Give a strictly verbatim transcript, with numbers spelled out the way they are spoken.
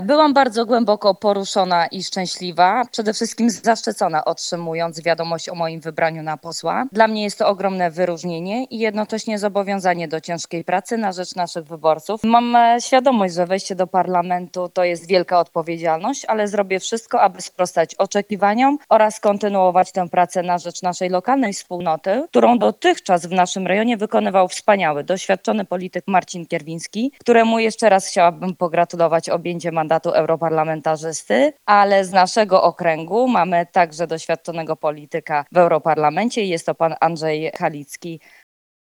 Byłam bardzo głęboko poruszona i szczęśliwa, przede wszystkim zaszczycona otrzymując wiadomość o moim wybraniu na posła. Dla mnie jest to ogromne wyróżnienie i jednocześnie zobowiązanie do ciężkiej pracy na rzecz naszych wyborców. Mam e, świadomość, że wejście do parlamentu to jest wielka odpowiedzialność, ale zrobię wszystko, aby sprostać oczekiwaniom oraz kontynuować tę pracę na rzecz naszej lokalnej wspólnoty, którą dotychczas w naszym rejonie wykonywał wspaniały, doświadczony polityk Marcin Kierwiński, któremu jeszcze raz chciałabym pogratulować objęcia mandatu europarlamentarzysty, ale z naszego okręgu mamy także doświadczonego polityka w Europarlamencie. Jest to pan Andrzej Halicki.